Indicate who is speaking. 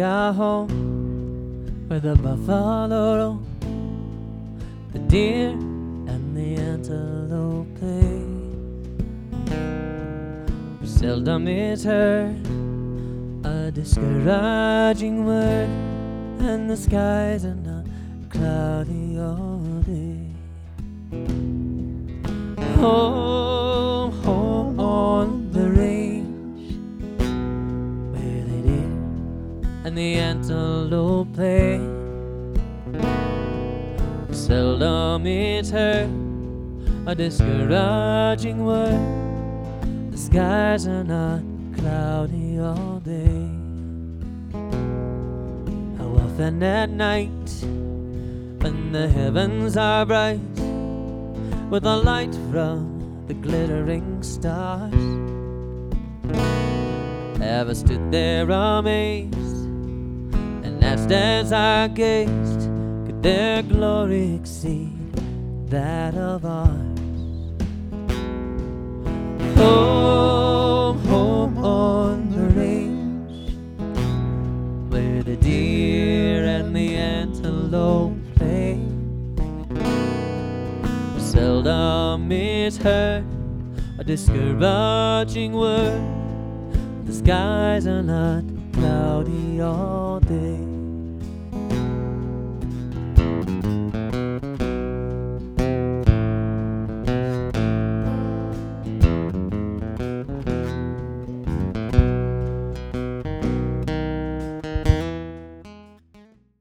Speaker 1: are home where the buffalo roam, the deer and the antelope play. Seldom is heard a discouraging word, and the skies are not cloudy all day. Home, home on the range, where the deer and the antelope play. Seldom is heard a discouraging word, the skies are not cloudy all day. How often at night, when the heavens are bright with the light from the glittering stars, have I stood there amazed and asked as I gazed, could their glory exceed that of ours? Home, home on the range, where the deer and the antelope play. Seldom is heard a discouraging word, the skies are not cloudy all day.